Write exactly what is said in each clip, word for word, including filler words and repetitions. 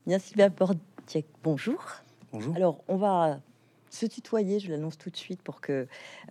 Bien, Sylvia Bordiec, bonjour. Bonjour. Alors, on va se tutoyer, je l'annonce tout de suite pour que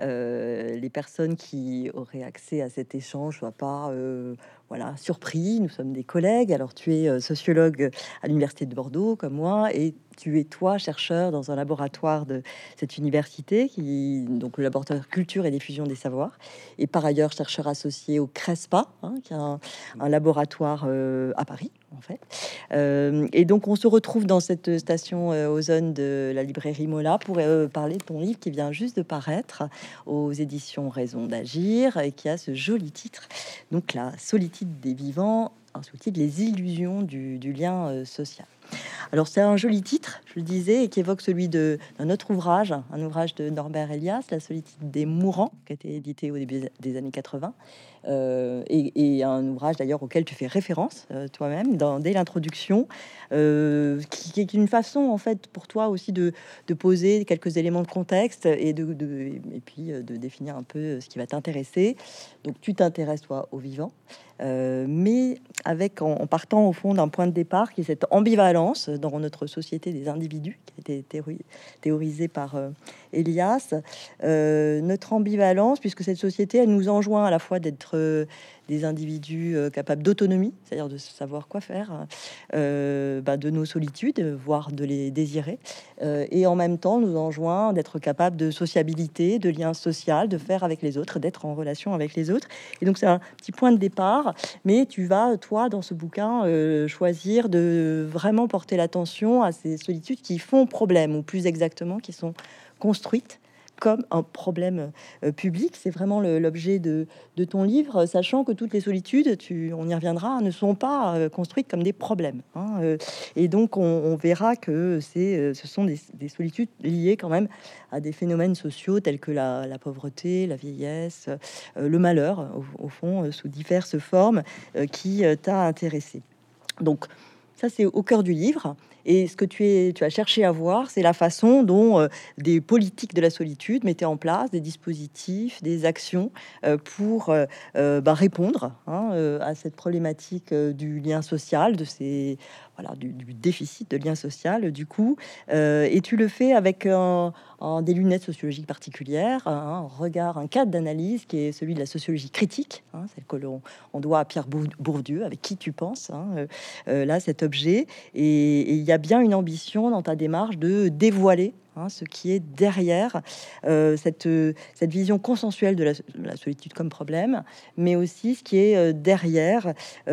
euh, les personnes qui auraient accès à cet échange soient pas euh, voilà, surpris. Nous sommes des collègues. Alors, tu es euh, sociologue à l'Université de Bordeaux, comme moi, et tu es, toi, chercheur dans un laboratoire de cette université, qui, donc le laboratoire Culture et Diffusion des Savoirs, et par ailleurs chercheur associé au CRESPA, hein, qui est un, un laboratoire euh, à Paris, en fait. Euh, et donc, on se retrouve dans cette station euh, Ozone de la librairie Mola pour euh, parler de ton livre qui vient juste de paraître aux éditions Raison d'Agir et qui a ce joli titre, donc La solitude des vivants, un sous-titre, Les illusions du, du lien euh, social. Alors, c'est un joli titre, je le disais, et qui évoque celui de, d'un autre ouvrage, un ouvrage de Norbert Elias, La solitude des mourants, qui a été édité au début des années quatre-vingts, euh, et, et un ouvrage d'ailleurs auquel tu fais référence euh, toi-même dans, dès l'introduction, euh, qui, qui est une façon en fait pour toi aussi de, de poser quelques éléments de contexte et, de, de- et puis euh, de définir un peu ce qui va t'intéresser. Donc, tu t'intéresses toi au vivant. Euh, mais avec en, en partant au fond d'un point de départ qui est cette ambivalence dans notre société des individus qui a été théori- théorisée par euh, Elias. Euh, notre ambivalence, puisque cette société, elle nous enjoint à la fois d'être euh, des individus euh, capables d'autonomie, c'est-à-dire de savoir quoi faire euh, bah, de nos solitudes, voire de les désirer, euh, et en même temps nous enjoint d'être capable de sociabilité, de lien social, de faire avec les autres, d'être en relation avec les autres. Et donc c'est un petit point de départ, mais tu vas, toi, dans ce bouquin, euh, choisir de vraiment porter l'attention à ces solitudes qui font problème, ou plus exactement, qui sont construites comme un problème euh, public. C'est vraiment le- l'objet de, de ton livre, sachant que toutes les solitudes, tu, on y reviendra, ne sont pas euh, construites comme des problèmes, hein, euh, et donc, on, on verra que c'est, euh, ce sont des, des solitudes liées quand même à des phénomènes sociaux tels que la, la pauvreté, la vieillesse, euh, le malheur, au, au fond, euh, sous diverses formes, euh, qui euh, t'a intéressé. Donc, ça, c'est au cœur du livre. Et ce que tu, es, tu as cherché à voir, c'est la façon dont euh, des politiques de la solitude mettaient en place des dispositifs, des actions euh, pour euh, euh, bah, répondre hein, euh, à cette problématique euh, du lien social, de ces, voilà, du, du déficit de lien social, du coup. Euh, et tu le fais avec un, un- des lunettes sociologiques particulières, un, un regard, un cadre d'analyse qui est celui de la sociologie critique, hein, celle que l'on on doit à Pierre Bour- Bourdieu, avec qui tu penses. Hein, euh, euh, là, cet objet. Et et il y a bien une ambition dans ta démarche de dévoiler hein, ce qui est derrière euh, cette, euh, cette vision consensuelle de la, de la solitude comme problème, mais aussi ce qui est euh, derrière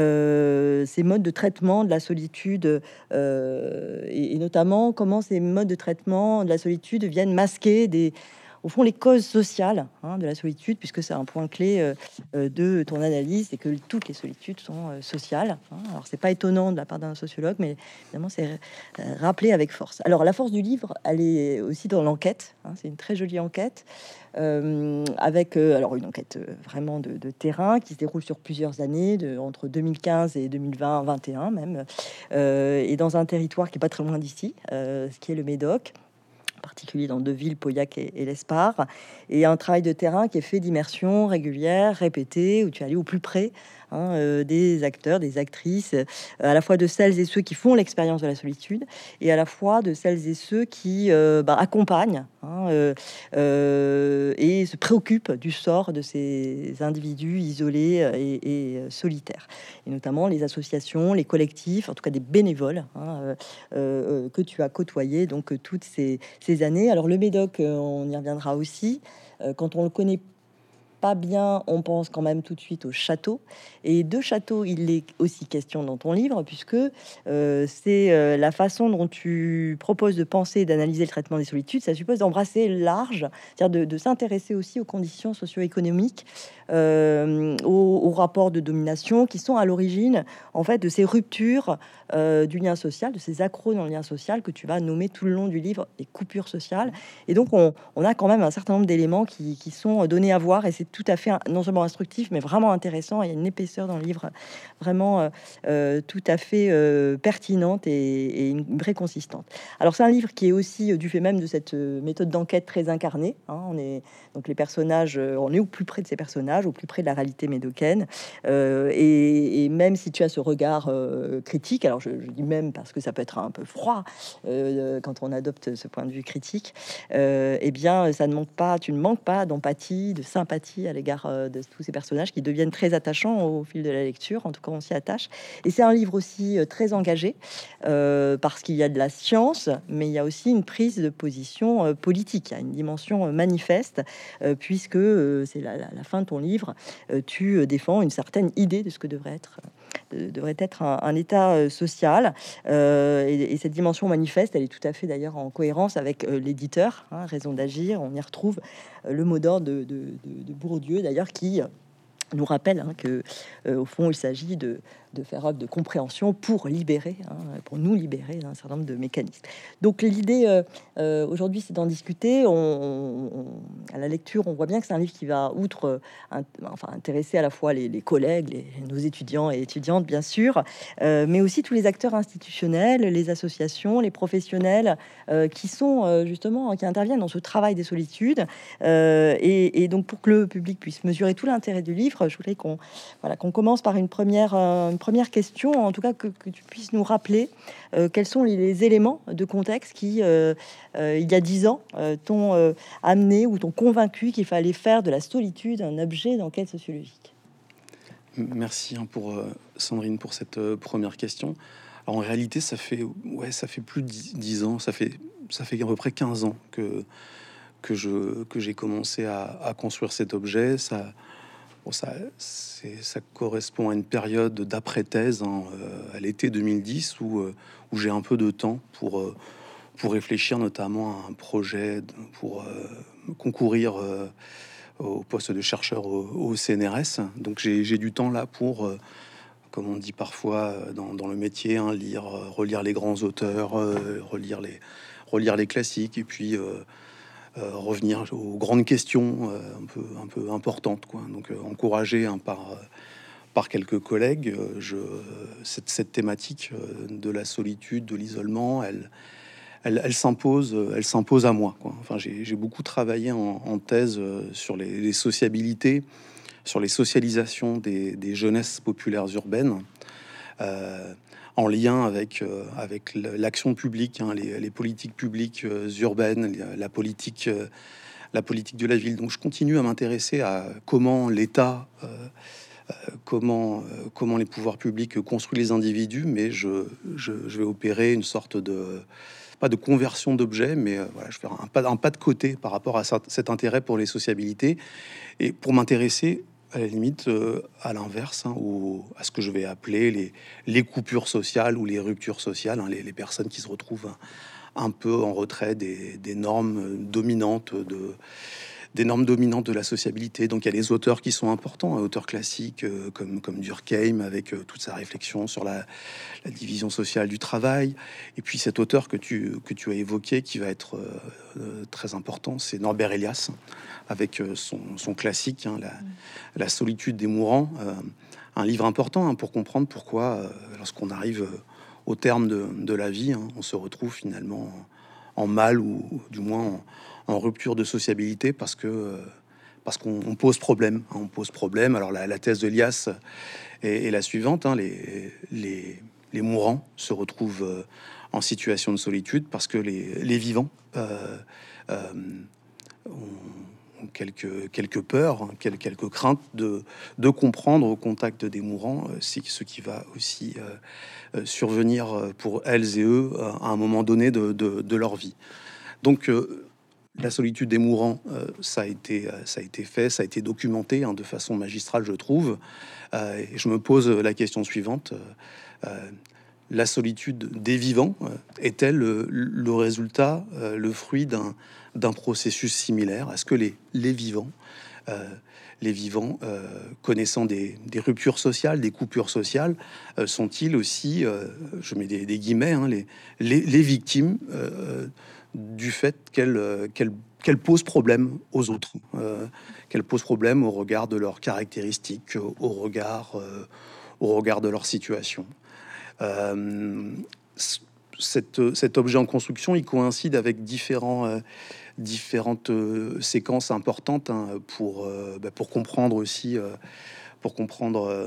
euh, ces modes de traitement de la solitude euh, et, et notamment comment ces modes de traitement de la solitude viennent masquer des au fond, les causes sociales hein, de la solitude, puisque c'est un point clé euh, euh, de ton analyse, c'est que toutes les solitudes sont euh, sociales. Hein. Alors, c'est pas étonnant de la part d'un sociologue, mais évidemment, c'est euh, rappelé avec force. Alors, la force du livre, elle est aussi dans l'enquête. Hein. C'est une très jolie enquête, euh, avec euh, alors une enquête euh, vraiment de, de terrain qui se déroule sur plusieurs années, de, entre deux mille quinze et deux mille vingt, vingt et un même, euh, et dans un territoire qui est pas très loin d'ici, euh, ce qui est le Médoc, particulier dans deux villes, Pauillac et, et l'Espar, et un travail de terrain qui est fait d'immersion régulière, répétée, où tu es allé au plus près hein, euh, des acteurs, des actrices, euh, à la fois de celles et ceux qui font l'expérience de la solitude, et à la fois de celles et ceux qui euh, bah, accompagnent hein, euh, euh, et se préoccupent du sort de ces individus isolés euh, et, et, euh, solitaires, et notamment les associations, les collectifs, en tout cas des bénévoles hein, euh, euh, que tu as côtoyés donc euh, toutes ces, ces années. Alors le Médoc, euh, on y reviendra aussi. Euh, quand on le connaît pas bien, on pense quand même tout de suite au château. Et de château, il est aussi question dans ton livre, puisque euh, c'est euh, la façon dont tu proposes de penser et d'analyser le traitement des solitudes. Ça suppose d'embrasser large, c'est-à-dire de, de s'intéresser aussi aux conditions socio-économiques, euh, aux, aux rapports de domination qui sont à l'origine, en fait, de ces ruptures euh, du lien social, de ces accros dans le lien social que tu vas nommer tout le long du livre, les coupures sociales. Et donc, on, on a quand même un certain nombre d'éléments qui, qui sont donnés à voir, et c'est tout à fait non seulement instructif, mais vraiment intéressant. Il y a une épaisseur dans le livre vraiment euh, euh, tout à fait euh, pertinente et, et une vraie consistance. Alors c'est un livre qui est aussi euh, du fait même de cette euh, méthode d'enquête très incarnée. Hein. On est donc les personnages, euh, on est au plus près de ces personnages, au plus près de la réalité médocaine. Euh, et, et même si tu as ce regard euh, critique, alors je, je dis même parce que ça peut être un peu froid euh, quand on adopte ce point de vue critique, euh, eh bien ça ne manque pas, tu ne manques pas d'empathie, de sympathie à l'égard euh, de tous ces personnages qui deviennent très attachants au fil de la lecture. En tout cas, on s'y attache. Et c'est un livre aussi euh, très engagé euh, parce qu'il y a de la science, mais il y a aussi une prise de position euh, politique. Il y a une dimension euh, manifeste euh, puisque euh, c'est la, la, la fin de ton livre. Euh, tu euh, défends une certaine idée de ce que devrait être, euh, devrait être un, un État euh, social. Euh, et, et cette dimension manifeste, elle est tout à fait d'ailleurs en cohérence avec euh, l'éditeur, hein, Raison d'agir. On y retrouve euh, le mot d'ordre de, de, de, de Bourdieu, d'ailleurs, qui nous rappelle hein, que euh, au fond il s'agit de, de faire œuvre de compréhension pour libérer, hein, pour nous libérer d'un certain nombre de mécanismes. Donc l'idée euh, euh, aujourd'hui c'est d'en discuter. On, on- à la lecture on voit bien que c'est un livre qui va outre euh, un- enfin intéresser à la fois les, les collègues, les, nos étudiants et étudiantes bien sûr, euh, mais aussi tous les acteurs institutionnels, les associations, les professionnels euh, qui sont euh, justement qui interviennent dans ce travail des solitudes. Euh, et, et donc pour que le public puisse mesurer tout l'intérêt du livre, je voudrais qu'on voilà, qu'on commence par une première, euh, une première question, en tout cas que, que tu puisses nous rappeler euh, quels sont les, les éléments de contexte qui, euh, euh, il y a dix ans, euh, t'ont euh, amené ou t'ont convaincu qu'il fallait faire de la solitude un objet d'enquête sociologique. Merci hein, pour euh, Sandrine pour cette euh, première question. Alors, en réalité, ça fait ouais, ça fait plus de dix ans, ça fait ça fait à peu près quinze ans que que je que j'ai commencé à, à construire cet objet. Ça Bon, ça, c'est- ça correspond à une période d'après-thèse, hein, euh, à l'été deux mille dix, où, euh, où j'ai un peu de temps pour, euh, pour réfléchir notamment à un projet de- pour euh, concourir euh, au poste de chercheur au, au C N R S. Donc j'ai j'ai du temps là pour, euh, comme on dit parfois euh, dans, dans le métier, hein, lire, euh, relire les grands auteurs, euh, relire les, relire les classiques, et puis euh, euh, revenir aux grandes questions euh, un peu un peu importantes quoi. Donc euh, encouragé hein, par euh, par quelques collègues, euh, je cette, cette thématique euh, de la solitude, de l'isolement, elle elle, elle s'impose euh, elle s'impose à moi quoi. Enfin j'ai j'ai beaucoup travaillé en, en thèse euh, sur les, les sociabilités, sur les socialisations des, des jeunesses populaires urbaines. Euh, en lien avec, euh, avec l'action publique, hein, les, les politiques publiques euh, urbaines, la politique, euh, la politique de la ville. Donc je continue à m'intéresser à comment l'État, euh, comment, euh, comment les pouvoirs publics construisent les individus, mais je, je, je vais opérer une sorte de, pas de conversion d'objet, mais euh, voilà, je vais faire un pas, un pas de côté par rapport à cet cet intérêt pour les sociabilités, et pour m'intéresser à la limite euh, à l'inverse, hein, ou à ce que je vais appeler les, les coupures sociales ou les ruptures sociales, hein, les, les personnes qui se retrouvent un, un peu en retrait des, des normes dominantes de des normes dominantes de la sociabilité. Donc il y a les auteurs qui sont importants, hein, auteurs classiques euh, comme, comme Durkheim, avec euh, toute sa réflexion sur la, la division sociale du travail. Et puis cet auteur que tu, que tu as évoqué, qui va être euh, euh, très important, c'est Norbert Elias, avec euh, son, son classique, hein, la, la solitude des mourants. Euh, un livre important hein, pour comprendre pourquoi, euh, lorsqu'on arrive euh, au terme de, de la vie, hein, on se retrouve finalement en, en mal, ou, ou du moins en, en rupture de sociabilité, parce que euh, parce qu'on on pose problème, hein, on pose problème. Alors la, la thèse de Lias est, est la suivante, hein, les, les, les mourants se retrouvent euh, en situation de solitude parce que les, les vivants euh, euh, ont, ont quelques, quelques peurs, hein, quel- quelques craintes de, de comprendre au contact des mourants euh, si- ce qui va aussi euh, euh, survenir euh, pour elles et eux euh, à un moment donné de, de- de leur vie. Donc, euh, la solitude des mourants, euh, ça a été, euh, ça a été fait, ça a été documenté hein, de façon magistrale, je trouve. Euh, et je me pose la question suivante euh, euh, la solitude des vivants euh, est-elle le, le résultat, euh, le fruit d'un d'un processus similaire? Est-ce que les, les vivants, euh, les vivants euh, connaissant des, des ruptures sociales, des coupures sociales, euh, sont-ils aussi, euh, je mets des, des guillemets, hein, les, les, les victimes euh, du fait qu'elles euh, qu'elles qu'elle pose problème aux autres, euh, qu'elle pose problème au regard de leurs caractéristiques, au regard, euh, au regard de leur situation. Euh, cette, cet objet en construction, il coïncide avec différents, euh, différentes euh, séquences importantes hein, pour, euh, bah, pour comprendre aussi, euh, pour comprendre euh,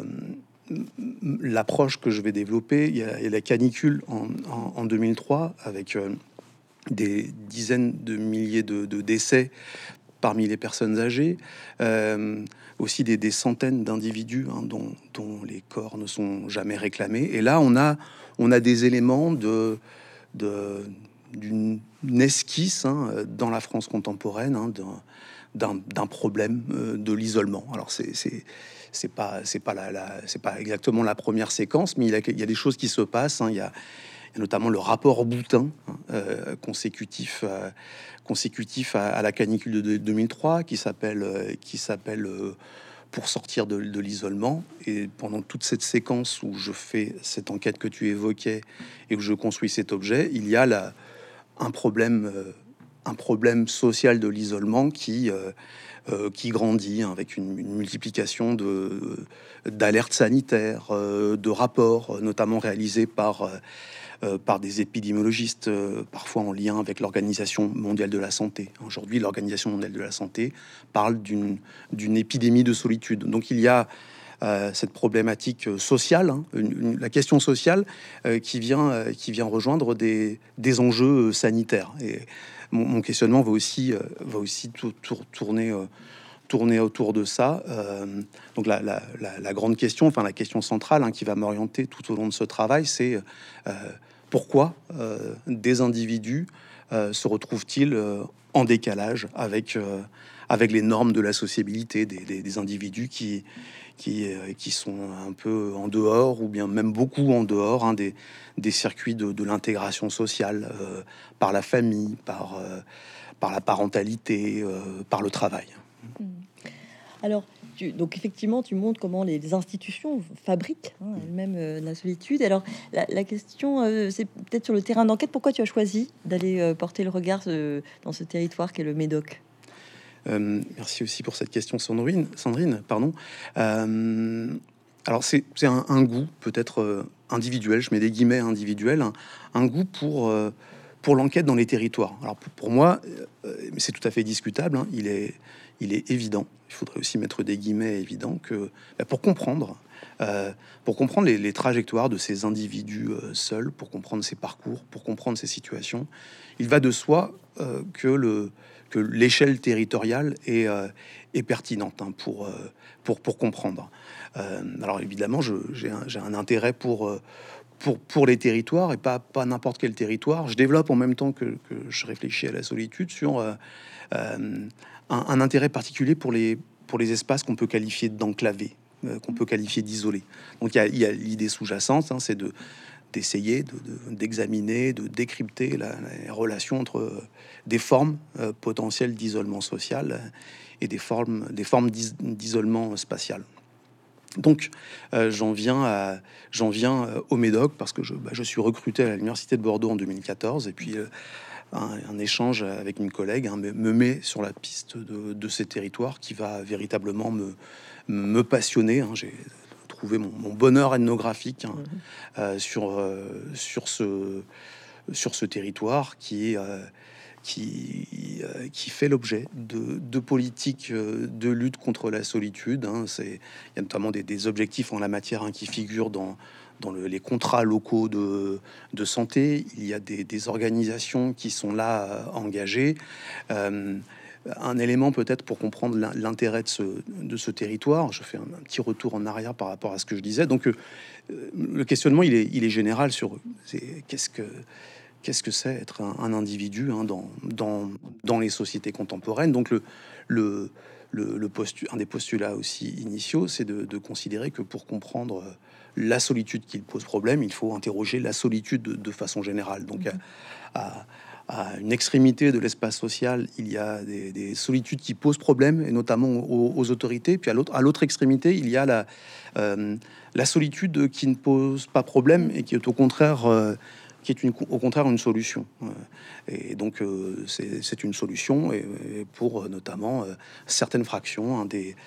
l'approche que je vais développer. Il y a, il y a la canicule en, en, en deux mille trois avec euh, des dizaines de milliers de, de décès parmi les personnes âgées, euh, aussi des, des centaines d'individus hein, dont, dont les corps ne sont jamais réclamés. Et là, on a, on a des éléments de, de, d'une esquisse hein, dans la France contemporaine hein, d'un, d'un problème euh, de l'isolement. Alors c'est, c'est, c'est pas, c'est pas la, la, c'est pas exactement la première séquence, mais il y a, il y a des choses qui se passent. Hein. Il y a, il y a notamment le rapport Boutin hein, euh, consécutif. Euh, consécutif à, à la canicule de deux mille trois qui s'appelle euh, qui s'appelle euh, Pour sortir de, de l'isolement. Et pendant toute cette séquence où je fais cette enquête que tu évoquais et où je construis cet objet, il y a là un problème euh, un problème social de l'isolement qui euh, euh, qui grandit hein, avec une, une multiplication de d'alertes sanitaires, euh, de rapports, notamment réalisés par euh, Euh, par des épidémiologistes, euh, parfois en lien avec l'Organisation mondiale de la santé. Aujourd'hui, l'Organisation mondiale de la santé parle d'une d'une épidémie de solitude. Donc il y a euh, cette problématique sociale, hein, une, une, la question sociale euh, qui vient euh, qui vient rejoindre des, des enjeux sanitaires. Et mon, mon questionnement va aussi euh, va aussi tout, tout, tourner euh, tourner autour de ça. Euh, donc la, la, la, la grande question, enfin la question centrale hein, qui va m'orienter tout au long de ce travail, c'est euh, pourquoi euh, des individus euh, se retrouvent-ils euh, en décalage avec, euh, avec les normes de la sociabilité, des, des, des individus qui, qui, euh, qui sont un peu en dehors, ou bien même beaucoup en dehors hein, des, des circuits de, de l'intégration sociale, euh, par la famille, par, euh, par la parentalité, euh, par le travail. Alors, tu, donc effectivement, tu montres comment les, les institutions fabriquent hein, elles-mêmes euh, la solitude. Alors, la, la question, euh, c'est peut-être sur le terrain d'enquête. Pourquoi tu as choisi d'aller euh, porter le regard euh, dans ce territoire qu'est le Médoc? Euh, merci aussi pour cette question, Sandrine. Sandrine, pardon. Euh, alors, c'est, c'est un, un goût peut-être euh, individuel, je mets des guillemets individuels, un, un goût pour, euh, pour l'enquête dans les territoires. Alors, pour, pour moi, euh, mais c'est tout à fait discutable, hein, il est, il est évident, il faudrait aussi mettre des guillemets évidents, que bah, pour comprendre, euh, pour comprendre les, les trajectoires de ces individus euh, seuls, pour comprendre ces parcours, pour comprendre ces situations, il va de soi euh, que le que l'échelle territoriale est, euh, est pertinente hein, pour, euh, pour, pour comprendre. Euh, alors évidemment, je, j'ai, un, j'ai un intérêt pour, euh, pour, pour les territoires et pas, pas n'importe quel territoire. Je développe en même temps que, que je réfléchis à la solitude sur euh, euh, un, un intérêt particulier pour les, pour les espaces qu'on peut qualifier d'enclavés, euh, qu'on peut qualifier d'isolés. Donc il y a, il y a l'idée sous-jacente, hein, c'est de d'essayer de, de, d'examiner, de décrypter la, la relation entre des formes euh, potentielles d'isolement social et des formes, des formes d'isolement spatial. Donc, euh, j'en viens, à, j'en viens euh, au Médoc parce que je, bah, je suis recruté à l'Université de Bordeaux en deux mille quatorze et puis euh, un, un échange avec une collègue hein, me, me met sur la piste de, de ces territoires qui va véritablement me, me passionner. Hein. J'ai trouvé mon, mon bonheur ethnographique hein, mmh. euh, sur, euh, sur, ce, sur ce territoire qui, euh, qui, euh, qui fait l'objet de, de politiques euh, de lutte contre la solitude. Hein. C'est, il y a notamment des, des objectifs en la matière hein, qui figurent dans, dans le, les contrats locaux de, de santé. Il y a des, des organisations qui sont là euh, engagées. Euh, Un élément peut-être pour comprendre l'intérêt de ce, de ce territoire. Je fais un, un petit retour en arrière par rapport à ce que je disais. Donc, euh, le questionnement, il est, il est général sur c'est, qu'est-ce que qu'est-ce que c'est être un, un individu hein, dans, dans, dans les sociétés contemporaines. Donc, le, le, le, le postu, un des postulats aussi initiaux, c'est de, de considérer que pour comprendre la solitude qui pose problème, il faut interroger la solitude de, de façon générale. Donc, à, à à une extrémité de l'espace social, il y a des, des solitudes qui posent problème, et notamment aux, aux autorités. Puis à l'autre, à l'autre extrémité, il y a la, euh, la solitude qui ne pose pas problème et qui est au contraire, euh, qui est une, au contraire une solution. Et donc euh, c'est, c'est une solution et, et pour euh, notamment euh, certaines fractions, hein, des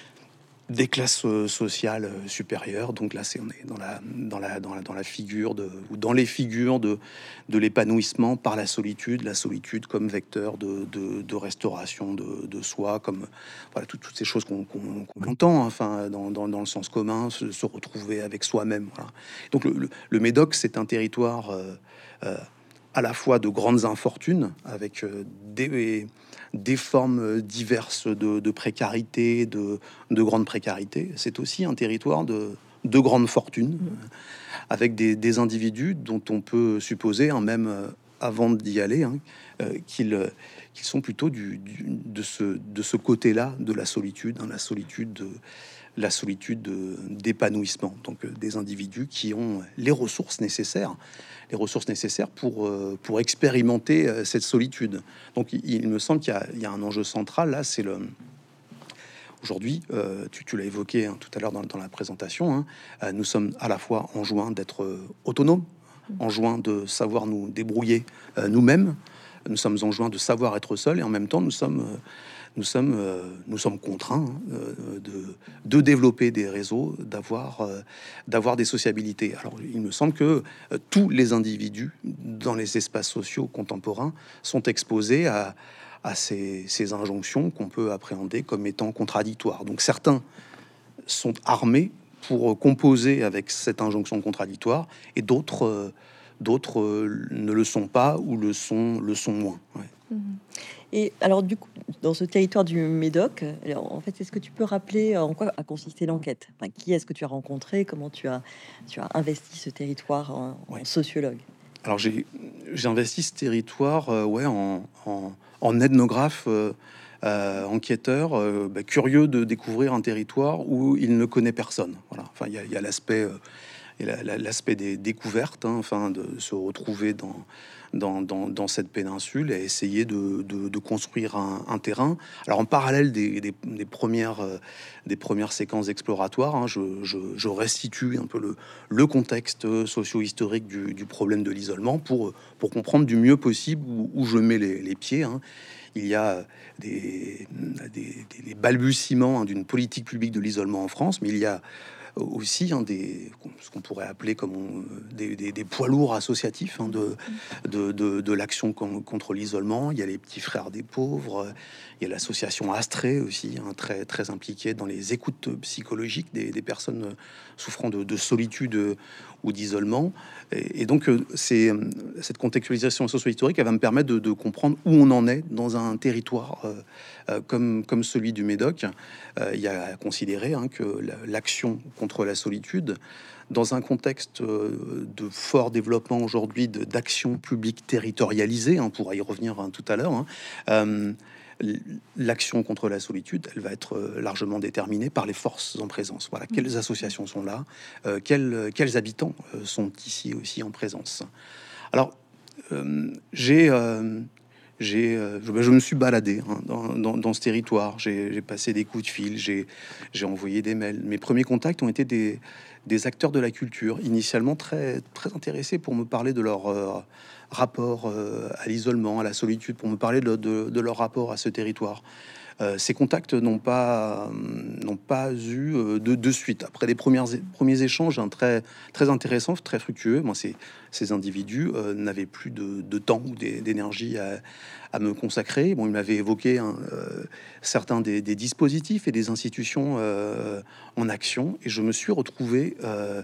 des classes euh, sociales euh, supérieures. Donc là, c'est on est dans la dans la dans la dans la figure de ou dans les figures de de l'épanouissement par la solitude, la solitude comme vecteur de de, de restauration de, de soi, comme voilà tout- toutes ces choses qu'on qu'on, qu'on entend, hein, enfin dans, dans, dans le sens commun, se, se retrouver avec soi-même. Voilà. Donc le, le, le Médoc, c'est un territoire euh, euh, à la fois de grandes infortunes avec euh, des des formes diverses de, de précarité, de, de grande précarité. C'est aussi un territoire de, de grande fortune, euh, avec des, des individus dont on peut supposer, hein, même euh, avant d'y aller, hein, euh, qu'ils euh, qu'ils sont plutôt du, du- de ce, de ce côté-là de la solitude, hein, la solitude de, la solitude de- d'épanouissement. Donc euh, des individus qui ont les ressources nécessaires, les ressources nécessaires pour, euh, pour expérimenter euh, cette solitude. Donc il, il me semble qu'il y a, il y a un enjeu central là, c'est le aujourd'hui, euh, tu, tu l'as évoqué, hein, tout à l'heure dans, dans la présentation, hein, euh, nous sommes à la fois enjoints d'être euh, autonomes, enjoints de savoir nous débrouiller euh, nous-mêmes, nous sommes enjoints de savoir être seuls, et en même temps nous sommes euh, nous sommes, euh, nous sommes contraints, hein, euh, de, de développer des réseaux, d'avoir, euh, d'avoir des sociabilités. Alors, il me semble que euh, tous les individus dans les espaces sociaux contemporains sont exposés à, à ces, ces injonctions qu'on peut appréhender comme étant contradictoires. Donc, certains sont armés pour composer avec cette injonction contradictoire, et d'autres, euh, d'autres euh, ne le sont pas ou le sont, le sont moins. Ouais. Mhm. Et alors, du coup, dans ce territoire du Médoc, alors, en fait, est-ce que tu peux rappeler en quoi a consisté l'enquête? Enfin, qui est-ce que tu as rencontré? Comment tu as, tu as investi ce territoire en, en Ouais. sociologue? Alors j'ai j'ai investi ce territoire, euh, ouais, en, en, en ethnographe, euh, euh, enquêteur, euh, bah, curieux de découvrir un territoire où il ne connaît personne. Voilà. Enfin, il y a, il y a l'aspect, euh, et la- la- l'aspect des découvertes, hein, enfin, de se retrouver dans, dans, dans, dans cette péninsule et essayer de, de, de construire un, un terrain. Alors en parallèle des, des, des premières, euh, des premières séquences exploratoires, hein, je, je, je restitue un peu le, le contexte socio-historique du, du problème de l'isolement pour, pour comprendre du mieux possible où, où je mets les, les pieds. Hein. Il y a des, des, des balbutiements, hein, d'une politique publique de l'isolement en France, mais il y a aussi, hein, des, ce qu'on pourrait appeler comme on- des, des- des poids lourds associatifs, hein, de, de, de, de l'action con- contre l'isolement. Il y a les petits frères des pauvres, il y a l'association Astrée aussi, hein, très, très impliquée dans les écoutes psychologiques des, des personnes souffrant de, de solitude ou d'isolement. Et, et donc, euh, c'est euh, cette contextualisation socio-historique, elle va me permettre de, de comprendre où on en est dans un territoire euh, euh, comme, comme celui du Médoc. Euh, il y a à considérer, hein, que la- l'action contre la solitude, dans un contexte euh, de fort développement aujourd'hui de- d'actions publiques territorialisées, hein, on pourra y revenir, hein, tout à l'heure, hein, euh, l- l'action contre la solitude, elle va être euh, largement déterminée par les forces en présence. Voilà, quelles associations sont là, euh, quels, quels habitants euh, sont ici aussi en présence. Alors, euh, j'ai euh, j'ai, euh, je, ben, je me suis baladé, hein, dans, dans- dans ce territoire. J'ai j'ai passé des coups de fil, j'ai j'ai envoyé des mails. Mes premiers contacts ont été des, des acteurs de la culture, initialement très, très intéressés pour me parler de leur euh, rapport euh, à l'isolement, à la solitude, pour me parler de, de- de leur rapport à ce territoire. Euh, ces contacts n'ont pas, euh, n'ont pas eu euh, de, de suite. Après les premières, premiers échanges, hein, très, très intéressants, très fructueux, moi, ces, ces individus euh, n'avaient plus de, de temps ou d'é- d'énergie à, à me consacrer. Bon, ils m'avaient évoqué, hein, euh, certains des, des dispositifs et des institutions euh, en action, et je me suis retrouvé, euh,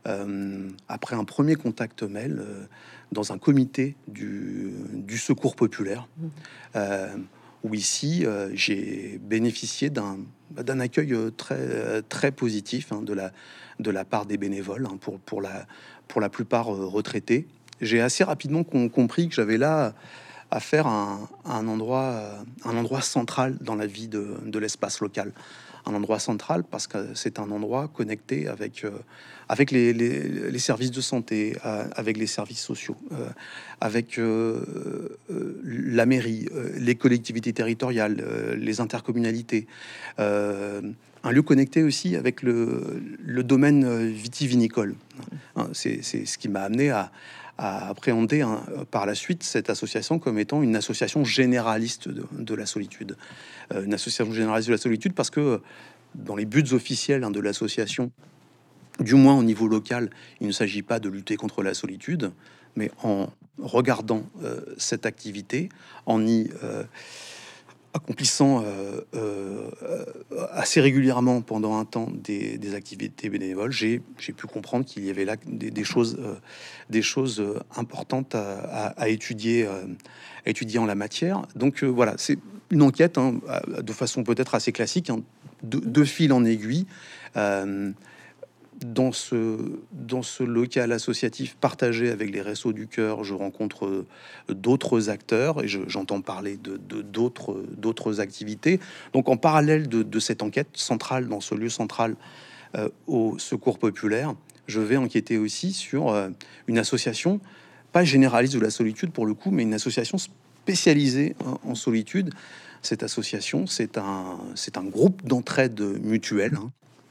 euh, après un premier contact mail, euh, dans un comité du, du secours populaire. Euh, où ici euh, j'ai bénéficié d'un d'un accueil euh, très euh, très positif, hein, de la de la part des bénévoles, hein, pour pour la pour la plupart euh, retraités. J'ai assez rapidement com- compris que j'avais là à faire un, un endroit euh, un endroit central dans la vie de, de l'espace local, un endroit central parce que c'est un endroit connecté avec euh, avec les, les, les services de santé, euh, avec les services sociaux, euh, avec euh, euh, la mairie, euh, les collectivités territoriales, euh, les intercommunalités. Euh, un lieu connecté aussi avec le, le domaine euh, vitivinicole. Hein, c'est c'est ce qui m'a amené à, à appréhender hein, par la suite cette association comme étant une association généraliste de, de la solitude. Euh, une association généraliste de la solitude parce que dans les buts officiels hein, de l'association, du moins au niveau local, il ne s'agit pas de lutter contre la solitude, mais en regardant euh, cette activité, en y euh, accomplissant euh, euh, assez régulièrement pendant un temps des, des activités bénévoles, j'ai j'ai pu comprendre qu'il y avait là des, des choses, euh, des choses euh, importantes à, à- à étudier, euh, à étudier en la matière. Donc euh, voilà, c'est une enquête hein, à- de façon peut-être assez classique, hein, de, de fil en aiguille. Euh, dans ce, dans ce local associatif partagé avec les Restos du Cœur, je rencontre euh, d'autres acteurs et je- j'entends parler de de- d'autres d'autres activités. Donc, en parallèle de, de cette enquête centrale, dans ce lieu central euh, au Secours populaire, je vais enquêter aussi sur euh, une association, pas généraliste de la solitude pour le coup, mais une association spécialisée en, en solitude. Cette association, c'est un, c'est un groupe d'entraide mutuelle hein,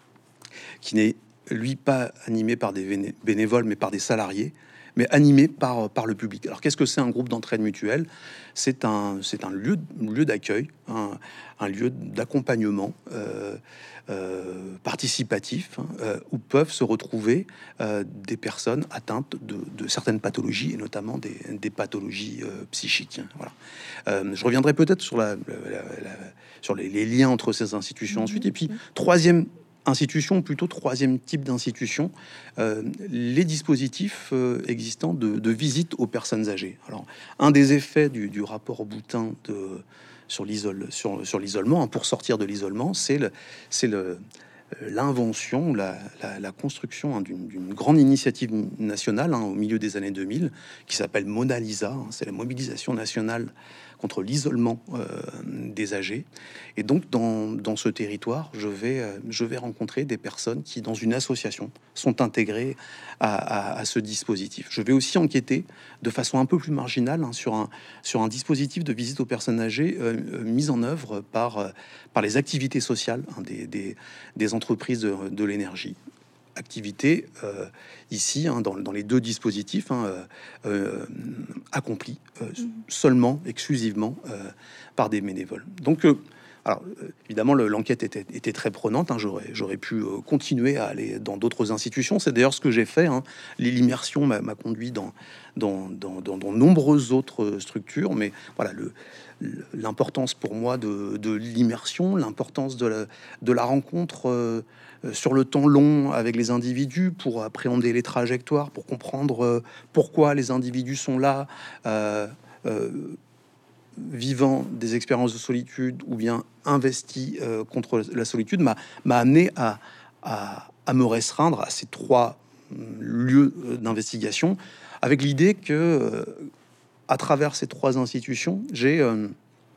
qui n'est lui pas animé par des béné- bénévoles, mais par des salariés, mais animé par, par le public. Alors qu'est-ce que c'est un groupe d'entraide mutuelle? C'est un, c'est un lieu, lieu d'accueil, un, un lieu d'accompagnement euh, euh, participatif, hein, euh, où peuvent se retrouver euh, des personnes atteintes de, de certaines pathologies, et notamment des, des pathologies euh, psychiques. Hein, voilà. Euh, je reviendrai peut-être sur, la, la- la- la- sur les, les liens entre ces institutions ensuite. Mhm. Et puis, troisième institution, plutôt troisième type d'institution, euh, les dispositifs euh, existants de, de visite aux personnes âgées. Alors, un des effets du, du rapport Boutin de, sur l'isole, sur, sur l'isolement, hein, pour sortir de l'isolement, c'est le, c'est le, euh, l'invention, la, la- la construction hein, d'une d'une grande initiative nationale hein, au milieu des années deux mille qui s'appelle Mona Lisa. Hein, c'est la mobilisation nationale contre l'isolement euh, des âgés. Et donc, dans, dans ce territoire, je vais, euh, je vais rencontrer des personnes qui, dans une association, sont intégrées à, à- à ce dispositif. Je vais aussi enquêter de façon un peu plus marginale hein, sur, un, sur un dispositif de visite aux personnes âgées euh, euh, mis en œuvre par, euh, par les activités sociales hein, des, des, des entreprises de, de l'énergie. Activité euh, ici hein, dans, dans les deux dispositifs hein, euh, euh, accomplie euh, seulement, exclusivement euh, par des bénévoles. Donc, euh, alors euh, évidemment, le- l'enquête était, était très prenante. Hein, j'aurais, j'aurais pu euh, continuer à aller dans d'autres institutions. C'est d'ailleurs ce que j'ai fait. Hein. L'immersion m'a, m'a conduit dans, dans, dans, dans, dans nombreuses autres structures. Mais voilà, le, l'importance pour moi de, de l'immersion, l'importance de la, de la rencontre euh, euh, sur le temps long avec les individus pour appréhender les trajectoires, pour comprendre euh, pourquoi les individus sont là, euh, euh, vivant des expériences de solitude ou bien investis euh, contre la solitude, m'a m'a amené à, à, à me restreindre à ces trois hum, lieux euh, d'investigation, avec l'idée que euh, à travers ces trois institutions, j'ai euh,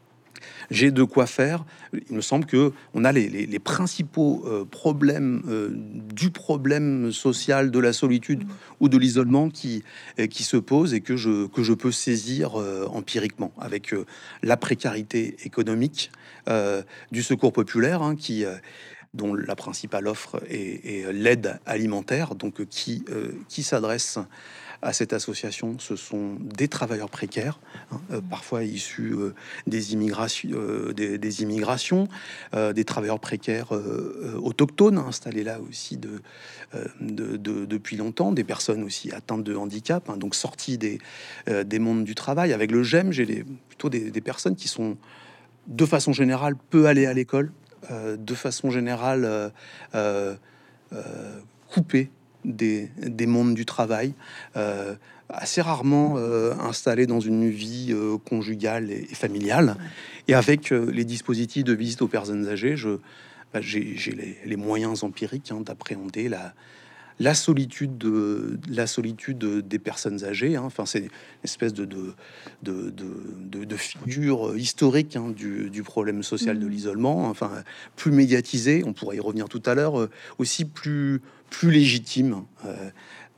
j'ai de quoi faire. Il me semble que on a les, les- les principaux euh, problèmes euh, du problème social de la solitude ou de l'isolement qui, euh, qui se posent et que je, que je peux saisir euh, empiriquement avec euh, la précarité économique euh, du secours populaire hein, qui, euh, dont la principale offre est, est l'aide alimentaire, donc euh, qui, euh, qui s'adresse à cette association. Ce sont des travailleurs précaires, hein, euh, parfois issus euh, des immigrations, euh, des, des immigrations, euh, des travailleurs précaires euh, euh, autochtones hein, installés là aussi de, euh, de- de- depuis longtemps, des personnes aussi atteintes de handicap, hein, donc sorties des, euh, des mondes du travail. Avec le G E M, j'ai les- plutôt des, des personnes qui sont de façon générale peu allées à l'école, euh, de façon générale euh, euh, euh, coupées des, des mondes du travail, euh, assez rarement euh, installés dans une vie euh, conjugale et, et familiale. Et avec euh, les dispositifs de visite aux personnes âgées, je, bah, j'ai, j'ai les, les moyens empiriques hein, d'appréhender la, la solitude de la solitude des personnes âgées. Hein. Enfin, c'est une espèce de de, de, de, de- de figure historique hein, du, du problème social de Mhm. l'isolement. Enfin, plus médiatisé, on pourrait y revenir tout à l'heure, euh, aussi plus plus légitime. Euh,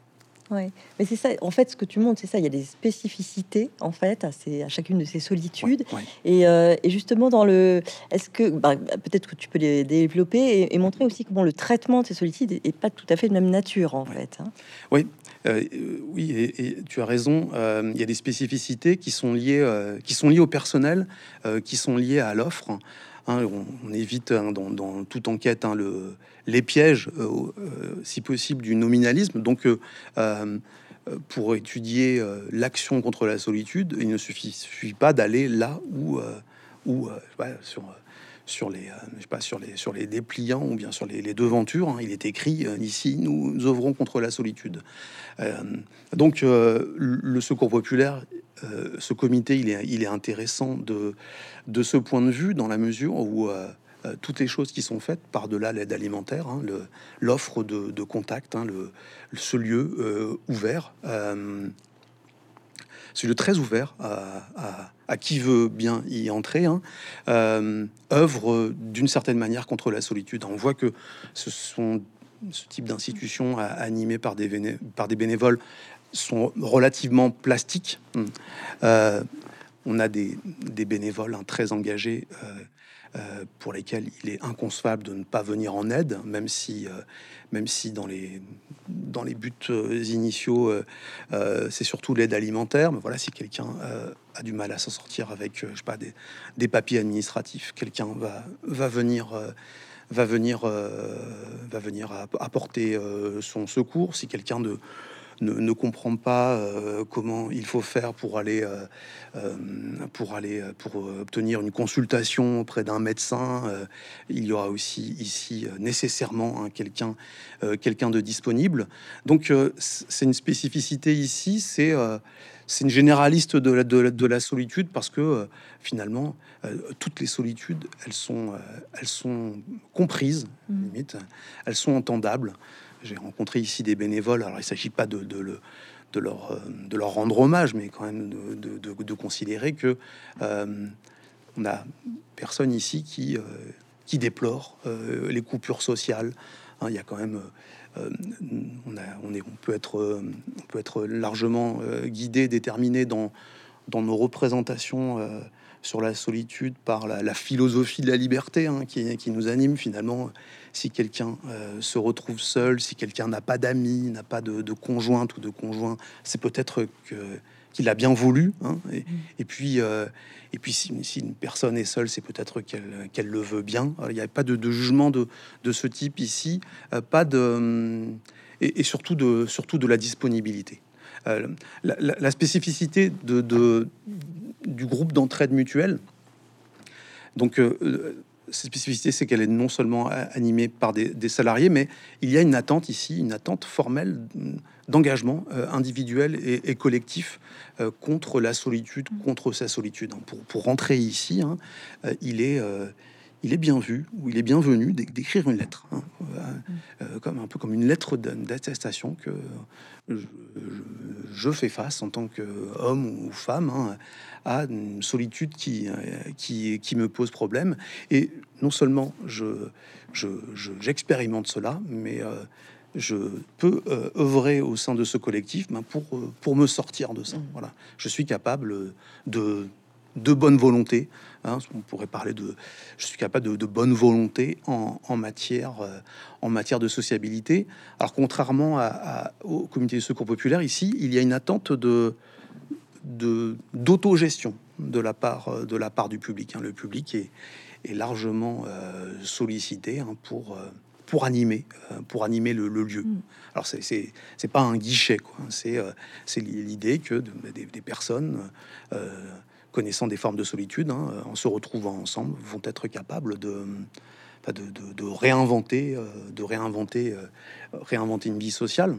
Ouais, mais c'est ça, en fait, ce que tu montres, c'est ça, il y a des spécificités, en fait, à ces à chacune de ces Ouais, solitudes ouais. et heu et justement dans le est-ce que bah, peut-être que tu peux les développer et et montrer aussi comment le traitement de ces solitudes est est pas tout à fait de même nature, en Ouais. fait, hein? Oui, heu, heu, oui et et tu as raison, hem, il y a des spécificités qui sont liées, heu, qui sont liées au personnel, heu, qui sont liées à l'offre, hein. On on évite, hein, dans dans toute enquête, hein, le les pièges, heu, au heu, si possible, du nominalisme. Donc, heu, hem, heu, pour étudier, heu, l'action contre la solitude, il ne suffit suffit pas d'aller là où, heu, où, heu, ouais, sur, heu, sur les, heu, je sais pas, sur les sur les dépliants ou bien sur les les devantures, hein, il est écrit, heu, ici: «Nous œuvrons contre la solitude». Hem, donc heu, le Secours populaire, heu, ce comité, il est il est intéressant de de ce point de vue, dans la mesure où, heu heu, toutes les choses qui sont faites par-delà l'aide alimentaire, hein, le l'offre de de contact, hein, le ce lieu, heu, ouvert, hem, ce lieu très ouvert à à à qui veut bien y entrer, hein, hem, œuvre d'une certaine manière contre la solitude. On voit que ce sont ce type d'institutions a animées par des véné par des bénévoles sont relativement plastiques. Mmh. Heu, on a des des bénévoles, hein, très engagés, heu heu, pour lesquels il est inconcevable de ne pas venir en aide, même si, heu, même si dans les dans les buts, heu, initiaux, heu heu, c'est surtout l'aide alimentaire. Mais voilà, si quelqu'un, heu, a du mal à s'en sortir avec, heu, je sais pas, des des papiers administratifs, quelqu'un va va venir, heu, va venir, heu, va venir app apporter, heu, son secours. Si quelqu'un de ne, ne comprend pas euh, comment il faut faire pour aller, euh, euh, pour aller, euh, pour euh, obtenir une consultation auprès d'un médecin. Euh, il y aura aussi ici euh, nécessairement, hein, quelqu'un, euh, quelqu'un de disponible. Donc euh, c- c'est une spécificité ici, c'est euh, c'est une généraliste de la, de la, de la solitude parce que euh, finalement euh, toutes les solitudes, elles sont, euh, elles sont comprises, Mmh. limite, elles sont entendables. J'ai rencontré ici des bénévoles. Alors, il ne s'agit pas de, de, le- de leur, euh, de leur rendre hommage, mais quand même de, de- de- de considérer que euh, on a personne ici qui, euh, qui déplore euh, les coupures sociales. Hein, il y a quand même, euh, on, a, on, est, on peut être, euh, on peut être largement euh, guidé, déterminé dans, dans nos représentations euh, sur la solitude par la, la philosophie de la liberté, hein, qui, qui nous anime finalement. Si quelqu'un euh, se retrouve seul, si quelqu'un n'a pas d'amis, n'a pas de, de conjointe ou de conjoint, c'est peut-être que qu'il a bien voulu, hein. et, Mmh. et puis euh, et puis si, si une personne est seule, c'est peut-être qu'elle qu'elle le veut bien. Il n'y a pas de, de jugement de, de ce type ici, euh, pas de et, et surtout de surtout de la disponibilité. Euh, la, la- la spécificité de, de- du groupe d'entraide mutuelle, donc euh, euh, cette spécificité, c'est qu'elle est non seulement a- animée par des, des salariés, mais il y a une attente ici, une attente formelle mm, d'engagement euh, individuel et, et collectif euh, contre la solitude, Mmh. contre sa solitude. Hein. Pour, pour rentrer ici, hein, euh, il est euh, il est bien vu ou il est bienvenu d'é- d'écrire une lettre, hein, Mmh. euh, euh, comme un peu comme une lettre d- d'attestation que je, je- je fais face en tant qu'homme ou femme, hein, à une solitude qui, euh, qui, qui me pose problème. Et non seulement je, je, je- j'expérimente cela, mais euh, je peux euh, œuvrer au sein de ce collectif, ben, pour, euh, pour me sortir de ça. Mmh. Voilà, je suis capable de de bonne volonté, hein, on pourrait parler de, je suis capable de, de bonne volonté en, en matière, euh, en matière de sociabilité. Alors contrairement à, à- au comité de secours populaire, ici, il y a une attente de, de d'autogestion de la part, euh, de la part du public. Hein. Le public est, est largement euh, sollicité, hein, pour, euh, pour animer, euh, pour animer le, le lieu. Mmh. Alors c'est c'est c'est pas un guichet, quoi. Hein. C'est euh, c'est l'idée que de- des, des personnes euh, connaissant des formes de solitude, hein, en se retrouvant ensemble, vont être capables de enfin, de, de- de réinventer, euh, de réinventer, euh, réinventer une vie sociale.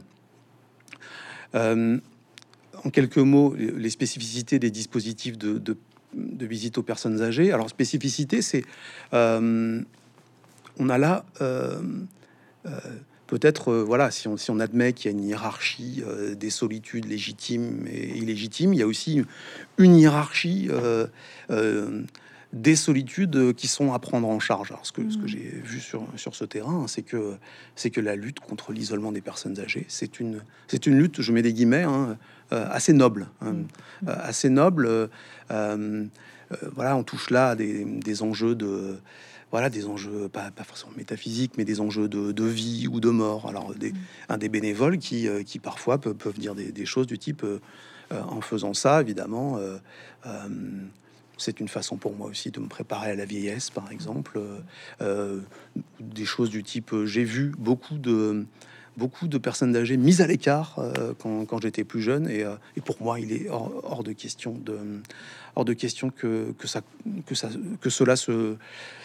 Euh, en quelques mots, les spécificités des dispositifs de, de- de visite aux personnes âgées. Alors, spécificité, c'est euh, on a là euh, euh, peut-être, euh, voilà, si on, si on admet qu'il y a une hiérarchie euh, des solitudes légitimes et illégitimes, il y a aussi une hiérarchie euh, euh, des solitudes qui sont à prendre en charge. Alors, ce que, ce que Mmh. j'ai vu sur, sur ce terrain, c'est que, c'est que la lutte contre l'isolement des personnes âgées, c'est une, c'est une lutte, je mets des guillemets, hein, euh, assez noble, hein, Mmh. euh, assez noble. euh, euh, voilà, on touche là à des, des enjeux de, voilà, des enjeux pas, pas forcément métaphysiques, mais des enjeux de, de vie ou de mort. Alors, des, Mmh. un des bénévoles qui, euh, qui parfois peuvent, peuvent dire des, des choses du type, euh, euh, en faisant ça, évidemment. euh, euh, c'est une façon pour moi aussi de me préparer à la vieillesse, par exemple. Euh, euh, des choses du type, euh, j'ai vu beaucoup de, beaucoup de personnes âgées mises à l'écart euh, quand, quand j'étais plus jeune. Et, euh, et pour moi, il est hors, hors de question, de, hors de question que, que, ça, que, ça, que cela se,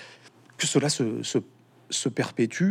que cela se, se, se perpétue.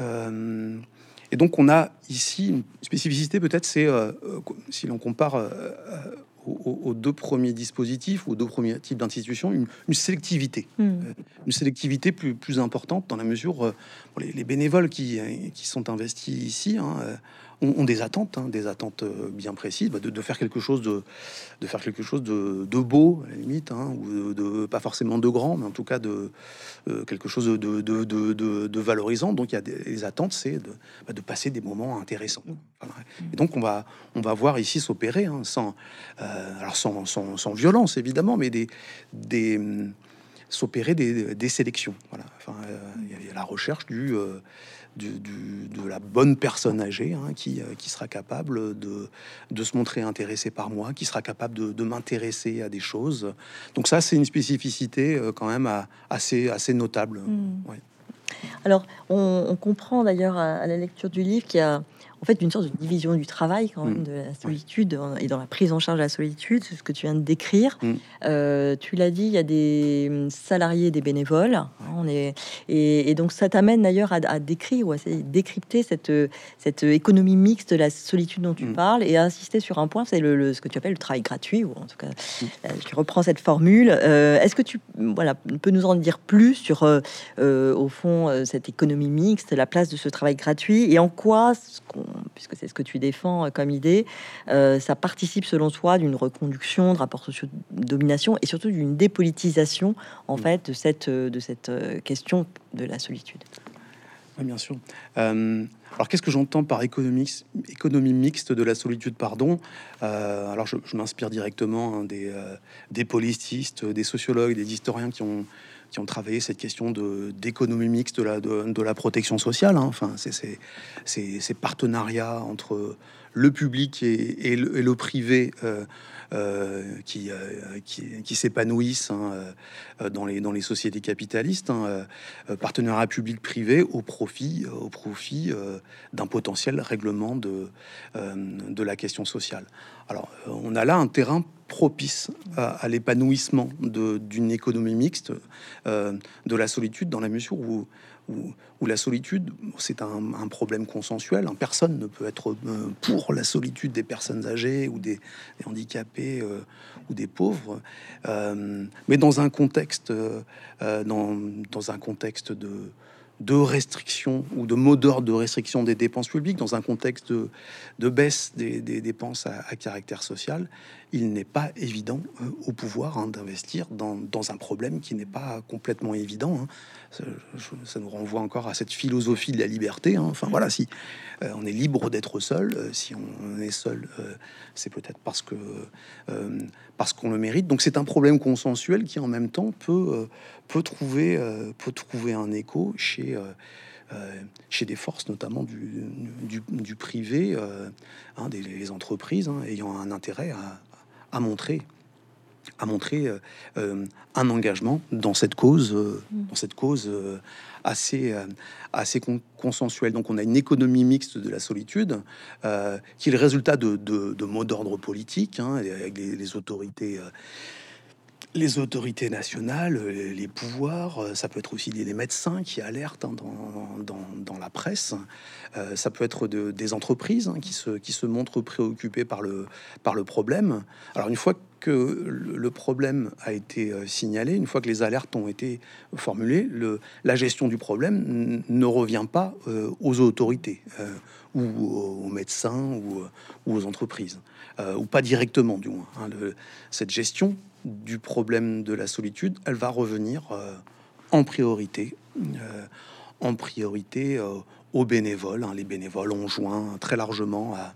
Euh, et donc, on a ici une spécificité, peut-être, c'est euh, euh, si l'on compare euh, euh, aux, aux deux premiers dispositifs, aux deux premiers types d'institutions, une, une sélectivité, Mmh. euh, une sélectivité plus, plus importante dans la mesure euh, bon, les, les bénévoles qui, euh, qui sont investis ici hein, euh, ont, ont des attentes, hein, des attentes euh, bien précises, bah, de, de faire quelque chose de, de faire quelque chose de, de beau à la limite, hein, ou de, de- pas forcément de grand, mais en tout cas de euh, quelque chose de, de, de, de, de- de valorisant. Donc il y a des les attentes, c'est de, bah, de passer des moments intéressants. Voilà. Et donc on va on va voir ici s'opérer hein, sans euh, alors sans, sans, sans violence évidemment, mais des des hum, s'opérer des, des sélections. Voilà. Enfin, euh, il y a- il y a la recherche du, euh, du, du- de la bonne personne âgée hein, qui, euh, qui sera capable de, de se montrer intéressée par moi, qui sera capable de, de m'intéresser à des choses. Donc ça, c'est une spécificité euh, quand même à- assez, assez notable. Mmh. Ouais. Alors, on, on comprend d'ailleurs à, à la lecture du livre qu'il y a en fait une sorte de division du travail quand même Mm. de la Ouais. solitude euh, et dans la prise en charge de la solitude, c'est ce que tu viens de décrire. Mm. Euh, tu l'as dit, il y a des hum, salariés, des bénévoles. Hein, on est et, et donc ça t'amène d'ailleurs à, à décrire ou à essayer de décrypter cette cette économie mixte de la solitude dont tu Mm. parles et à insister sur un point, c'est le, le- ce que tu appelles le travail gratuit ou en tout cas Mm. euh, tu reprends cette formule. Euh, Est-ce que tu voilà peux nous en dire plus sur euh, euh, au fond euh, cette économie mixte, la place de ce travail gratuit et en quoi, ce qu'on- puisque c'est ce que tu défends euh, comme idée, euh, ça participe selon toi d'une reconduction de rapports sociaux de domination et surtout d'une dépolitisation en Mm. fait de cette, euh, de cette euh, question de la solitude. Oui, bien sûr. Euh, alors, qu'est-ce que j'entends par économie, économie mixte de la solitude, pardon. Euh, alors, je, je m'inspire directement hein, des, euh, des politistes, des sociologues, des historiens qui ont, qui ont travaillé cette question de, d'économie mixte de la, de, de la protection sociale. Hein. Enfin, c'est c'est- c'est- ces partenariats entre le public et, et le, et le privé euh, euh, qui, euh, qui, qui s'épanouissent hein, euh, dans, les, dans les sociétés capitalistes. Hein, euh, euh, partenariat public-privé au profit, euh, au profit euh, d'un potentiel règlement de, euh, de la question sociale. Alors, euh, on a là un terrain propice à, à l'épanouissement de- d'une économie mixte euh, de la solitude, dans la mesure où, où, où la solitude, c'est un, un problème consensuel. Hein. Personne ne peut être euh, pour la solitude des personnes âgées ou des, des handicapés euh, ou des pauvres. Euh, mais dans un contexte, euh, euh, dans, dans un contexte de, de restriction ou de mot d'ordre de restriction des dépenses publiques, dans un contexte de, de baisse des, des dépenses à, à caractère social, il n'est pas évident euh, au pouvoir hein, d'investir dans, dans un problème qui n'est pas complètement évident. Hein. Ça, je- ça nous renvoie encore à cette philosophie de la liberté. Hein. Enfin voilà, si euh, on est libre d'être seul, euh, si on est seul, euh, c'est peut-être parce que euh, parce qu'on le mérite. Donc c'est un problème consensuel qui en même temps peut euh, peut trouver euh, peut trouver un écho chez euh, euh, chez des forces notamment du, du, du privé, euh, hein, des les entreprises hein, ayant un intérêt à, à montrer à montrer euh, euh, un engagement dans cette cause, euh, dans cette cause euh, assez, euh, assez con- consensuelle. Donc, on a une économie mixte de la solitude euh, qui est le résultat de, de, de mots d'ordre politique, hein, avec les, les autorités. euh, les autorités nationales, les, les pouvoirs, euh, ça peut être aussi les, les médecins qui alertent hein, dans, dans, dans la presse, euh, ça peut être de- des entreprises hein, qui, se, qui se montrent préoccupées par le, par le problème. Alors une fois que le, le problème a été euh, signalé, une fois que les alertes ont été formulées, le, la gestion du problème n- ne revient pas euh, aux autorités euh, ou aux, aux médecins ou, ou aux entreprises, euh, ou pas directement du moins. Hein. Le- cette gestion du problème de la solitude, elle va revenir euh, en priorité, euh, en priorité euh, aux bénévoles. Hein. Les bénévoles ont joint très largement à,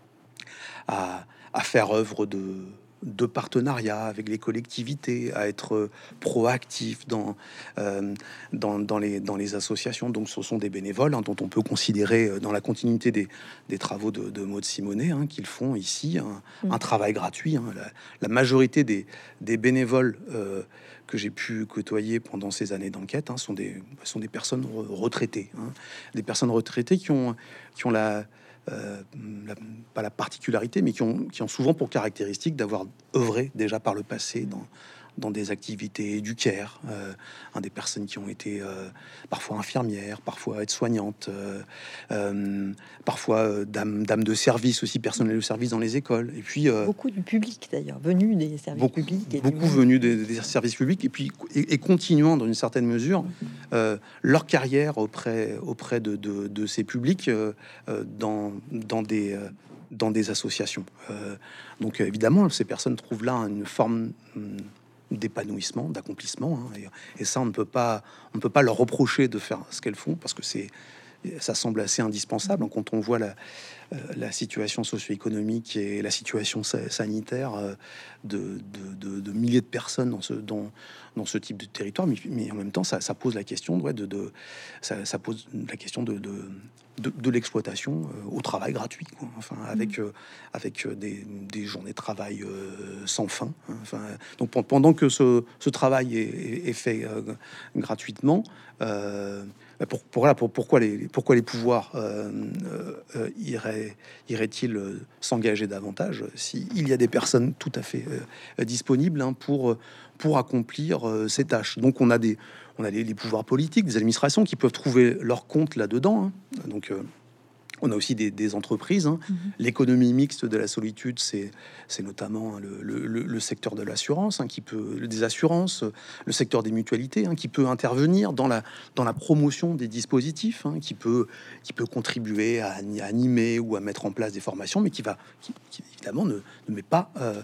à, à faire œuvre de, de partenariat avec les collectivités, à être proactif dans, euh, dans, dans, les, dans les associations. Donc ce sont des bénévoles hein, dont on peut considérer euh, dans la continuité des, des travaux de, de Maud Simonet hein, qu'ils font ici un, un travail gratuit. Hein. La, la majorité des, des bénévoles euh, que j'ai pu côtoyer pendant ces années d'enquête hein, sont, des, sont des personnes retraitées, hein. Des personnes retraitées qui ont, qui ont la Euh, la, pas la particularité, mais qui ont, qui ont souvent pour caractéristique d'avoir œuvré déjà par le passé dans, dans des activités du care, euh, hein, des personnes qui ont été euh, parfois infirmières, parfois aides-soignantes, euh, euh, parfois euh, dames, dames de service aussi, personnel de service dans les écoles. Et puis euh, beaucoup du public d'ailleurs, venu des services beaucoup, publics, et beaucoup venus des, des services publics, et puis et, et continuant dans une certaine mesure euh, leur carrière auprès auprès de, de, de ces publics euh, euh, dans dans des euh, dans des associations. Euh, donc évidemment, ces personnes trouvent là une forme hum, d'épanouissement, d'accomplissement, hein, et, et ça, on ne peut pas, on ne peut pas leur reprocher de faire ce qu'elles font parce que c'est, ça semble assez indispensable. Quand on voit la, euh, la situation socio-économique et la situation sa- sanitaire euh, de, de, de- de milliers de personnes dans ce, dans, dans ce type de territoire, mais, mais en même temps, ça, ça pose la question, ouais, de, de ça, ça pose la question de, de, de, de l'exploitation euh, au travail gratuit, quoi. Enfin, avec, euh, avec euh, des, des journées de travail euh, sans fin. Hein. Enfin, donc pen- pendant que ce, ce travail est, est- est fait euh, gratuitement, euh, pour, pour, voilà, pour, pourquoi, les, pourquoi les pouvoirs euh, euh, iraient, iraient-ils euh, s'engager davantage s'il y a des personnes tout à fait euh, disponibles hein, pour, pour accomplir euh, ces tâches. Donc on a des on a les, les pouvoirs politiques, des administrations qui peuvent trouver leur compte là-dedans. Hein. Donc, euh, on a aussi des, des entreprises. Hein. Mm-hmm. L'économie mixte de la solitude, c'est, c'est notamment hein, le, le, le secteur de l'assurance, hein, qui peut, des assurances, le secteur des mutualités, hein, qui peut intervenir dans la, dans la promotion des dispositifs, hein, qui peut, qui peut contribuer à, à animer ou à mettre en place des formations, mais qui va, qui, qui évidemment ne, ne met pas euh,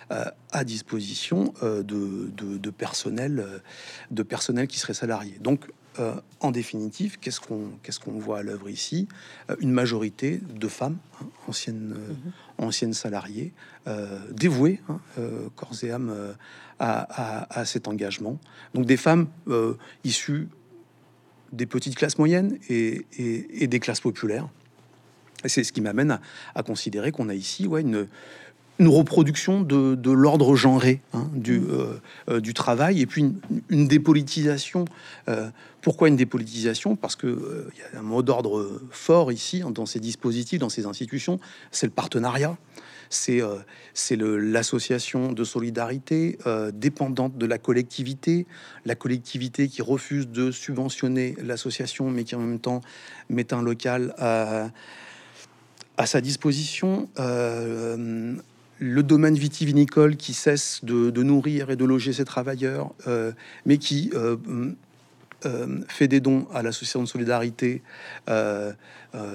à disposition euh, de, de, de personnel, euh, de personnel qui serait salarié. Donc, euh, en définitive, qu'est-ce qu'on qu'est-ce qu'on voit à l'œuvre ici? euh, Une majorité de femmes, hein, anciennes, euh, mm-hmm. anciennes salariées, euh, dévouées, hein, euh, corps et âme, euh, à, à, à cet engagement. Donc, des femmes euh, issues des petites classes moyennes et, et, et des classes populaires. Et c'est ce qui m'amène à, à considérer qu'on a ici, ouais, une une reproduction de, de l'ordre genré hein, du, euh, euh, du travail et puis une, une dépolitisation. Euh, pourquoi une dépolitisation? Parce que euh, y a un mot d'ordre fort ici hein, dans ces dispositifs, dans ces institutions, c'est le partenariat. C'est euh, c'est le, l'association de solidarité euh, dépendante de la collectivité, la collectivité qui refuse de subventionner l'association, mais qui en même temps met un local à, à sa disposition. Euh, le domaine vitivinicole qui cesse de, de nourrir et de loger ses travailleurs, euh, mais qui euh, euh, fait des dons à l'association de solidarité. Euh, euh,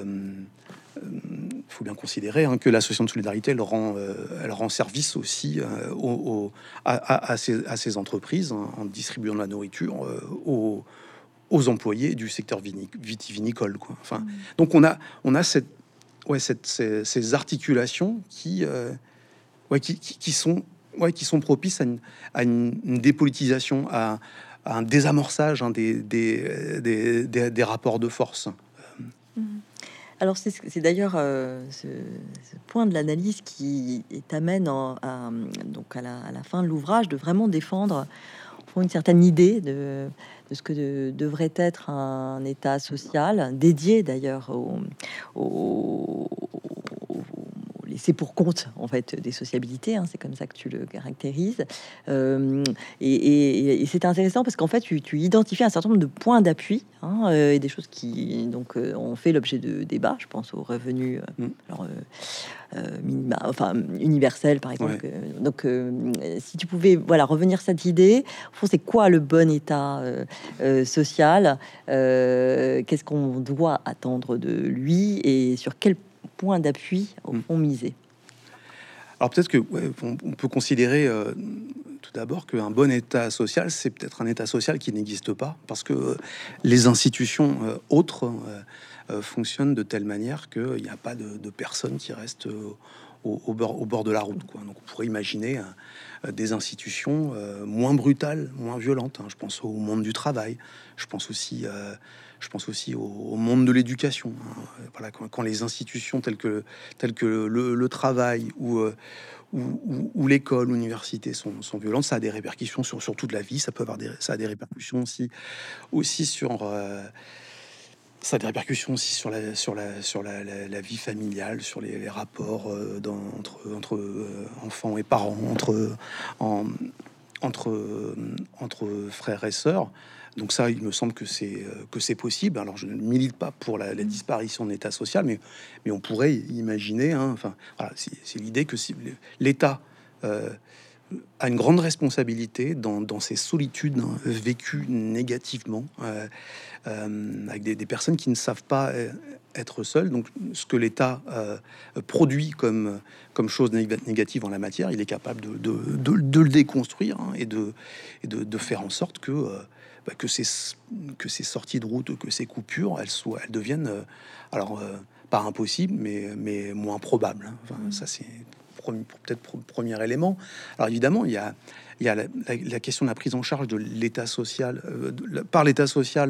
faut bien considérer hein, que l'association de solidarité, elle rend, euh, elle rend service aussi euh, au, au, à, à, à, ces, à ces entreprises hein, en distribuant de la nourriture euh, aux, aux employés du secteur vitivinicole. Quoi. Enfin, mmh. Donc on a, on a cette, ouais, cette, ces, ces articulations qui euh, Ouais, qui, qui, qui sont, ouais, qui sont propices à une, à une, une dépolitisation, à, à un désamorçage hein, des, des, des, des, des rapports de force. Mmh. Alors c'est, c'est d'ailleurs euh, ce, ce point de l'analyse qui t'amène en, à, donc à la, à la fin de l'ouvrage de vraiment défendre pour une certaine idée de, de ce que de, devrait être un État social, dédié d'ailleurs au, au, c'est pour compte en fait des sociabilités, hein, c'est comme ça que tu le caractérises. Euh, et, et, et c'est intéressant parce qu'en fait tu, tu identifies un certain nombre de points d'appui hein, euh, et des choses qui donc euh, ont fait l'objet de débats. Je pense aux revenus, euh, mm. alors, euh, euh, minima, enfin universel par exemple. Ouais. Euh, donc euh, si tu pouvais voilà revenir cette idée, au fond, c'est quoi le bon état euh, euh, social euh, Qu'est-ce qu'on doit attendre de lui et sur quel point d'appui au fond misé? Alors peut-être que ouais, on, on peut considérer euh, tout d'abord qu'un bon état social, c'est peut-être un état social qui n'existe pas, parce que euh, les institutions euh, autres euh, euh, fonctionnent de telle manière qu'il n'y a pas de, de personnes qui restent euh, au, au bord, au bord de la route, quoi. Donc on pourrait imaginer euh, des institutions euh, moins brutales, moins violentes, hein. Je pense au monde du travail, je pense aussi, euh, je pense aussi au, au monde de l'éducation, hein. Voilà, quand, quand les institutions telles que, telles que le, le travail ou euh, où, où- où l'école, l'université sont, sont violentes, ça a des répercussions sur, sur toute la vie. Ça peut avoir des, ça a des répercussions aussi, aussi sur, euh, ça a des répercussions aussi sur la, sur la, sur la, la- la vie familiale, sur les, les rapports euh, dans- entre, entre euh, enfants et parents, entre, en- entre, euh, entre frères et sœurs. Donc ça, il me semble que c'est euh, que c'est possible. Alors je ne milite pas pour la, la disparition de l'État social, mais, mais on pourrait imaginer, hein, enfin, voilà, c'est c'est l'idée que si l'État euh, a une grande responsabilité dans, dans ces solitudes, hein, vécues négativement, euh, euh, avec des, des personnes qui ne savent pas euh, être seules. Donc, ce que l'État euh, produit comme, comme chose néga- négative en la matière, il est capable de, de- de- de le déconstruire, hein, et, de, et de, de faire en sorte que, euh, bah, que, ces, que ces sorties de route, que ces coupures, elles, soient, elles deviennent, euh, alors, euh, pas impossibles, mais, mais moins probables, hein. Enfin, ça, c'est premi- peut-être pro- premier élément. Alors, évidemment, il y a, il y a la, la- la question de la prise en charge de l'état social, euh, de la- par l'état social,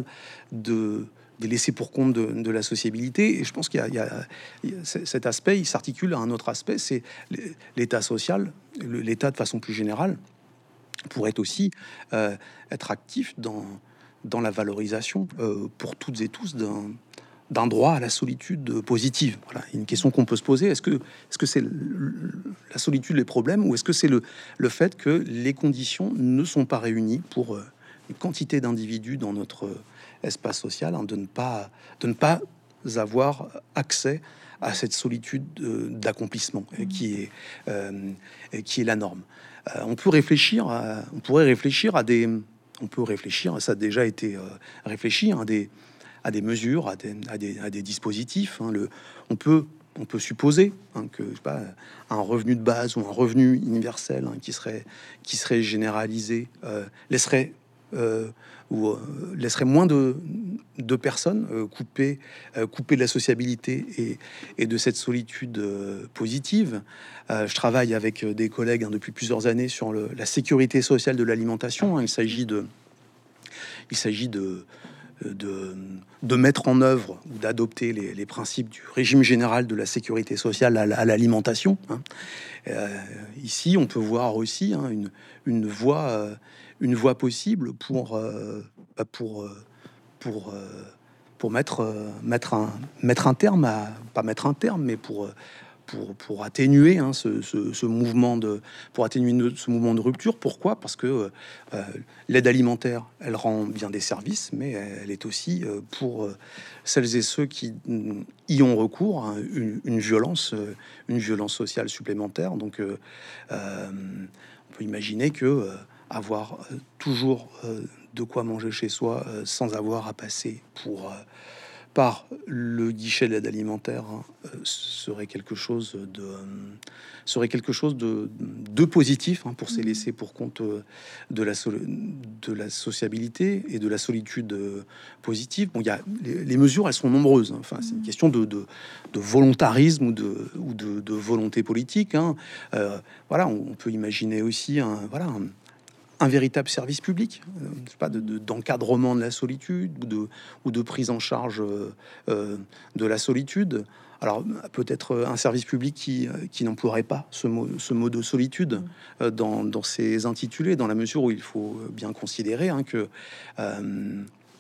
de, des laissés pour compte de, de la sociabilité. Et je pense qu'il y a, il y a- il y a c- cet aspect, il s'articule à un autre aspect, c'est l'état social, le- l'état de façon plus générale, pourrait aussi euh, être actif dans, dans la valorisation euh, pour toutes et tous d'un d'un droit à la solitude positive. Voilà, une question qu'on peut se poser. Est-ce que est-ce que c'est le- la solitude les problèmes, ou est-ce que c'est le, le fait que les conditions ne sont pas réunies pour euh, une quantité d'individus dans notre euh, espace social, hein, de ne pas de ne pas avoir accès à cette solitude euh, d'accomplissement euh, qui est euh, et qui est la norme. Euh, on peut réfléchir, à, on pourrait réfléchir à des, on peut réfléchir, ça a déjà été euh, réfléchi, hein, des, à des mesures, à des, à des, à des dispositifs, hein. Le, on peut, on peut supposer, hein, que je sais pas, un revenu de base ou un revenu universel, hein, qui serait, qui serait généralisé, euh, laisserait euh, ou euh, laisserait moins de, de personnes euh, coupées, euh, coupées de la sociabilité et, et de cette solitude euh, positive. Euh, je travaille avec euh, des collègues, hein, depuis plusieurs années sur le- la sécurité sociale de l'alimentation, hein. Il s'agit de, il s'agit de, de, de mettre en œuvre ou d'adopter les, les principes du régime général de la sécurité sociale à, la- à l'alimentation, hein. Euh, ici, on peut voir aussi, hein, une, une voie, euh, une voie possible pour, euh, bah, pour, euh, pour, euh, pour mettre, euh, mettre, un, mettre un terme à, pas mettre un terme, mais pour, euh, pour, pour atténuer, hein, ce, ce- ce mouvement de, pour atténuer ne- ce mouvement de rupture. Pourquoi? Parce que euh, euh, l'aide alimentaire, elle rend bien des services, mais elle est aussi, euh, pour euh, celles et ceux qui mm, y ont recours, hein, une, une violence, euh, une violence sociale supplémentaire. Donc, euh, euh, on peut imaginer que euh, avoir euh, toujours euh, de quoi manger chez soi, euh, sans avoir à passer pour euh, par le guichet de l'aide alimentaire, hein, euh, serait quelque chose de euh, serait quelque chose de, de positif, hein, pour ces laissés pour compte euh, de la sol- de la sociabilité et de la solitude euh, positive. Bon, il y a les, les mesures, elles sont nombreuses, hein. Enfin, c'est une question de, de, de volontarisme ou de ou de, de volonté politique, hein. Euh, voilà, on, on peut imaginer aussi un voilà un, un véritable service public, euh, je sais pas, de, de- d'encadrement de la solitude ou de, ou de prise en charge euh, euh, de la solitude. Alors peut-être un service public qui, euh, qui n'emploierait pas ce mot, ce mot de solitude euh, dans, dans ses intitulés, dans la mesure où il faut bien considérer, hein, que euh,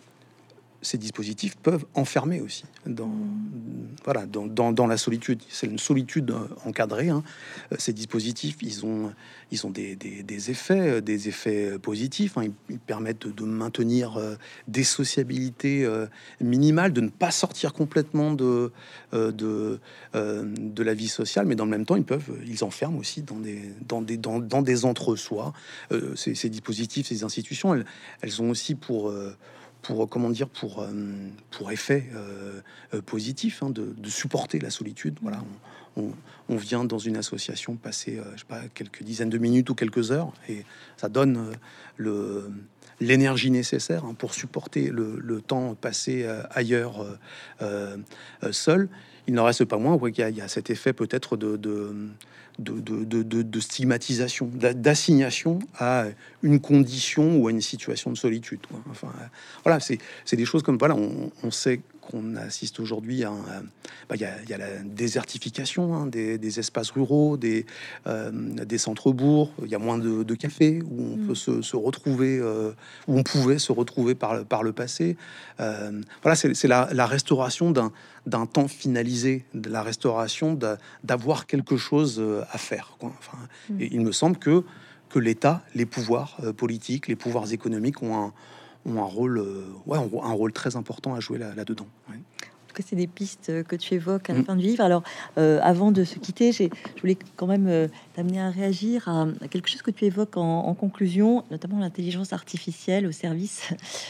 ces dispositifs peuvent enfermer aussi dans, voilà, dans, dans, dans la solitude. C'est une solitude euh, encadrée, hein. Euh, Ces dispositifs, ils ont, ils ont des, des, des effets, euh, des effets positifs, hein. Ils, ils permettent de, de maintenir euh, des sociabilités euh, minimales, de ne pas sortir complètement de, euh, de, euh, de la vie sociale, mais dans le même temps, ils peuvent, ils enferment aussi dans des, dans des, dans, dans des entre-soi. Euh, ces, ces dispositifs, ces institutions, elles, elles ont aussi pour... euh, pour comment dire, pour, euh, pour effet euh, euh, positif hein, de, de supporter la solitude. Voilà, on, on, on vient dans une association passer, euh, je sais pas, quelques dizaines de minutes ou quelques heures, et ça donne euh, le l'énergie nécessaire hein, pour supporter le, le temps passé euh, ailleurs euh, euh, euh, seul. Il n'en reste pas moins ouais, qu'il y, a- il y a cet effet peut-être de, de, de, de, de- de- de stigmatisation, d'a- d'assignation à une condition ou à une situation de solitude, quoi. Enfin, euh, voilà, c'est c'est des choses comme voilà, on, on sait qu'on assiste aujourd'hui à, un- bah, il y, a, il y a la désertification hein, des, des espaces ruraux, des, euh, des centres-bourgs. Il y a moins de, de cafés où on peut Mm. se, se retrouver, euh, où on pouvait se retrouver par, le- par le passé. Euh, voilà, c'est c'est la, la restauration d'un d'un temps finalisé, de la restauration d'a- d'avoir quelque chose euh, à faire, quoi. Enfin, Mm. et il me semble que que l'État, les pouvoirs euh, politiques, les pouvoirs économiques ont un, ont un rôle, euh, ouais, un, un rôle très important à jouer là, là-dedans. Ouais. Que c'est des pistes euh, que tu évoques à la Mm. fin du livre. Alors, euh, avant de se quitter, j'ai, je voulais quand même euh, t'amener à réagir à, à quelque chose que tu évoques en, en conclusion, notamment l'intelligence artificielle au service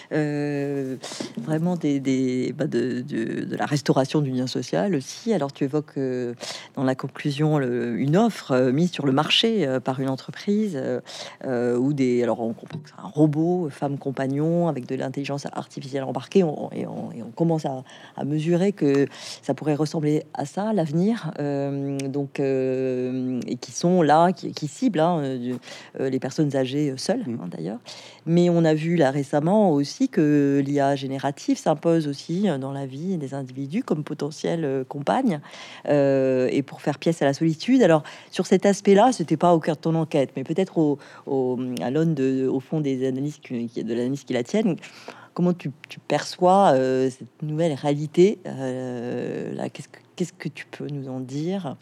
euh, vraiment des, des- bah, de, de- de la restauration du lien social aussi. Alors, tu évoques euh, dans la conclusion le- une offre euh, mise sur le marché euh, par une entreprise euh, euh, ou des, alors on comprend que c'est un robot, femme compagnon avec de l'intelligence artificielle embarquée, on- et, on, et on commence à à mesurer que ça pourrait ressembler à ça, l'avenir, euh, donc euh, et qui sont là, qui, qui ciblent hein, euh, euh, les personnes âgées seules, Mm. hein, d'ailleurs. Mais on a vu là récemment aussi que l'I A générative s'impose aussi euh, dans la vie des individus comme potentielle euh, compagne euh, et pour faire pièce à la solitude. Alors sur cet aspect-là, c'était pas au cœur de ton enquête, mais peut-être au, au- à l'aune de, au fond des analyses qui, qui- de l'analyse qui la tienne. Comment tu, tu perçois euh, cette nouvelle réalité euh, là, qu'est-ce que, qu'est-ce que tu peux nous en dire?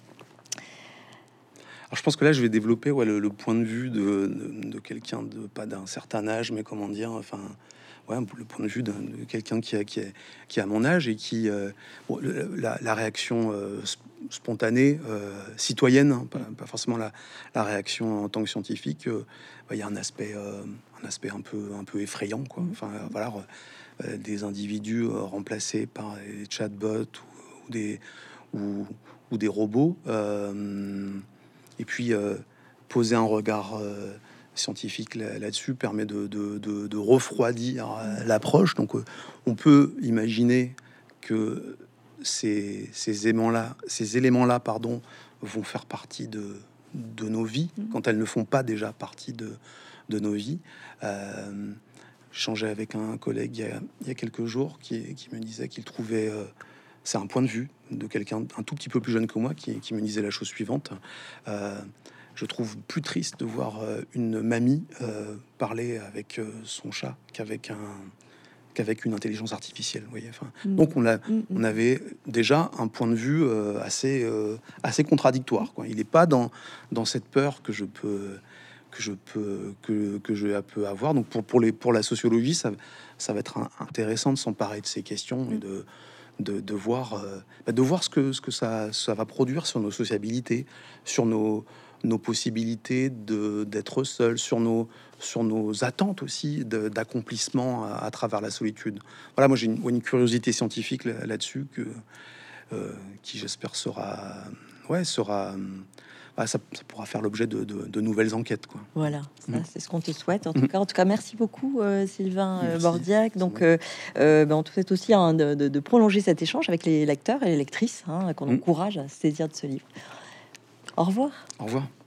Alors, je pense que là, je vais développer ouais, le, le point de vue de, de, de quelqu'un de pas d'un certain âge, mais comment dire, enfin, ouais, le point de vue d'un- de quelqu'un qui a, qui, a, qui a mon âge et qui, euh, bon, le- la, la réaction euh, sp- spontanée, euh, citoyenne, hein, pas, pas forcément la, la réaction en tant que scientifique. euh, bah, Il y a un aspect, euh, un aspect un peu, un peu effrayant, quoi. Enfin, euh, voilà, euh, des individus euh, remplacés par des chatbots ou, ou des ou, ou des robots. euh, et puis, euh, poser un regard euh, scientifique là- là-dessus permet de, de- de- de refroidir euh, l'approche. Donc, euh, on peut imaginer que ces, ces éléments-là, ces éléments-là, pardon, vont faire partie de, de nos vies quand elles ne font pas déjà partie de, de nos vies. Euh, J'échangeais avec un collègue il y a, il y a quelques jours qui, qui me disait qu'il trouvait, euh, c'est un point de vue de quelqu'un un tout petit peu plus jeune que moi, qui, qui me disait la chose suivante. Euh, je trouve plus triste de voir euh, une mamie euh, parler avec euh, son chat qu'avec un qu'avec une intelligence artificielle. Vous voyez, enfin, Mm. donc on a, Mm, on mm. avait déjà un point de vue euh, assez, euh, assez contradictoire. Quoi. Il n'est pas dans, dans cette peur que je peux que je peux que, que je peux avoir. Donc pour, pour les pour la sociologie, ça, ça va être un- intéressant de s'emparer de ces questions et de de, de voir euh, bah, de voir ce que ce que ça ça va produire sur nos sociabilités, sur nos nos possibilités de d'être seul, sur nos sur nos attentes aussi de- d'accomplissement à, à travers la solitude. Voilà, moi j'ai une, une curiosité scientifique là- là-dessus que euh, qui j'espère sera ouais sera ah, ça, ça pourra faire l'objet de, de- de nouvelles enquêtes, quoi. Voilà, ça Mm. c'est ce qu'on te souhaite. En tout Mhm. cas, en tout cas, merci beaucoup euh, Sylvain euh, Merci. Bordiac. Donc, C'est euh, euh, ben, on te souhaite aussi hein, de, de- de prolonger cet échange avec les lecteurs et les lectrices, hein, qu'on Mm. encourage à se saisir de ce livre. Au revoir. Au revoir.